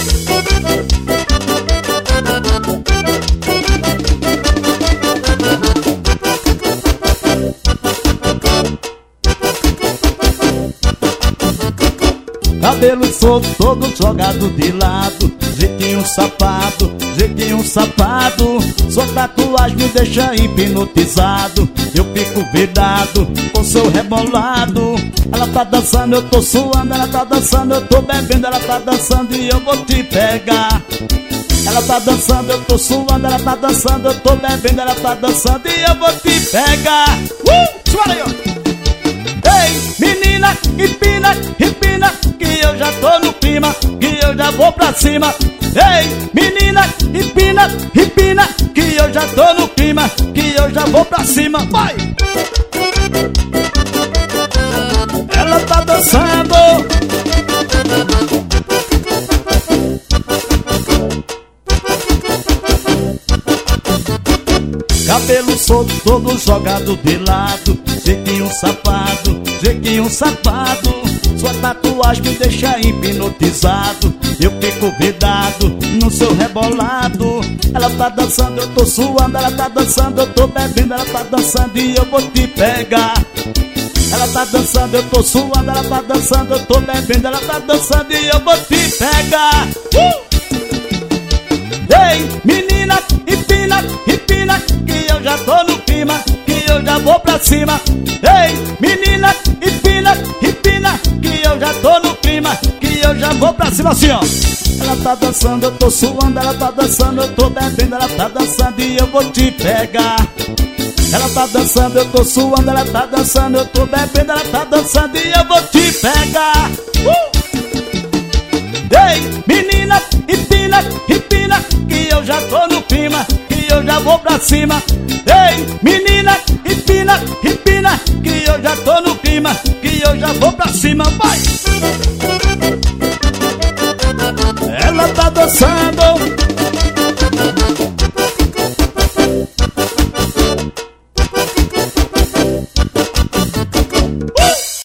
Cabelo solto, todo jogado de lado, jeitinho safado, jeitinho safado. Sua tatuagem me deixa hipnotizado. Eu fico virado com seu rebolado. Ela tá dançando, eu tô suando. Ela tá dançando, eu tô bebendo. Ela tá dançando e eu vou te pegar. Ela tá dançando, eu tô suando. Ela tá dançando, eu tô bebendo. Ela tá dançando e eu vou te pegar. Suara aí, ó. Ei, menina, empina, empina, que eu já tô no clima, que eu já vou pra cima. Ei, menina, empina, empina, que eu já tô no clima, que eu já vou pra cima. Vai! Ela tá dançando. Cabelo solto, todo jogado de lado, jeitinho safado, jeitinho safado. Sua tatuagem me deixa hipnotizado. Eu fico vidado no seu rebolado. Ela tá dançando, eu tô suando. Ela tá dançando, eu tô bebendo. Ela tá dançando e eu vou te pegar. Ela tá dançando, eu tô suando. Ela tá dançando, eu tô bebendo. Ela tá dançando e eu vou te pegar. Ei, menina, empina, empina, que eu já tô no clima, que eu já vou pra cima. Ei, menina, empina, empina, que eu já tô no clima, que eu já vou pra cima. Assim, ó. Ela tá dançando, eu tô suando. Ela tá dançando, eu tô bebendo. Ela tá dançando e eu vou te pegar. Ela tá dançando, eu tô suando. Ela tá dançando, eu tô bebendo. Ela tá dançando e eu vou te pegar. Ei, menina, empina, empina, que eu já tô no clima, que eu já vou pra cima. Ei, menina, empina, empina, que eu já tô no clima, que eu já vou pra cima. Vai! Ela tá dançando.